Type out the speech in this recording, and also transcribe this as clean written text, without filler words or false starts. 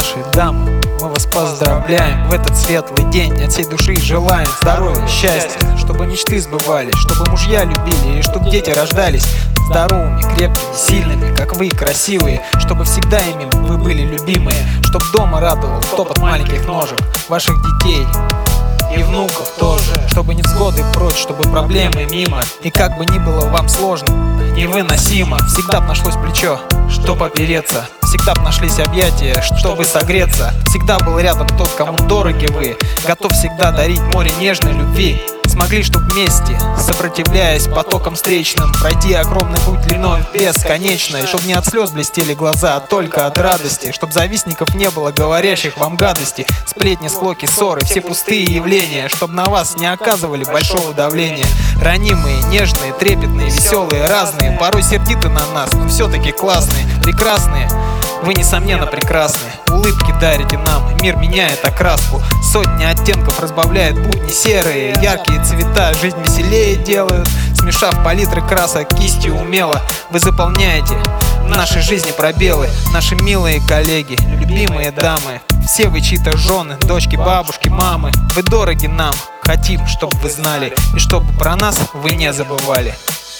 наши дамы, мы вас поздравляем в этот светлый день. От всей души желаем здоровья, счастья, чтобы мечты сбывались, чтобы мужья любили и чтобы дети рождались здоровыми, крепкими, сильными, как вы, красивые, чтобы всегда ими вы были любимые, чтобы дома радовал топот маленьких ножек ваших детей и внуков тоже, чтобы невзгоды прочь, чтобы проблемы мимо. И как бы ни было вам сложно, невыносимо, всегда б нашлось плечо, чтоб опереться, всегда б нашлись объятия, чтобы согреться. Всегда был рядом тот, кому дороги вы, готов всегда дарить море нежной любви. Смогли, чтоб вместе, сопротивляясь потокам встречным, пройти огромный путь длиной бесконечной, чтоб не от слез блестели глаза, а только от радости, чтоб завистников не было, говорящих вам гадости, сплетни, склоки, ссоры, все пустые явления, чтоб на вас не оказывали большого давления. Ранимые, нежные, трепетные, веселые, разные, порой сердиты на нас, но все-таки классные, прекрасные. Вы, несомненно, прекрасны, улыбки дарите нам, мир меняет окраску, сотни оттенков разбавляет будни серые, яркие цвета жизнь веселее делают, смешав палитры красок кистью умело. Вы заполняете в нашей жизни пробелы, наши милые коллеги, любимые дамы, все вы чьи-то жены, дочки, бабушки, мамы. Вы дороги нам, хотим, чтобы вы знали, и чтобы про нас вы не забывали.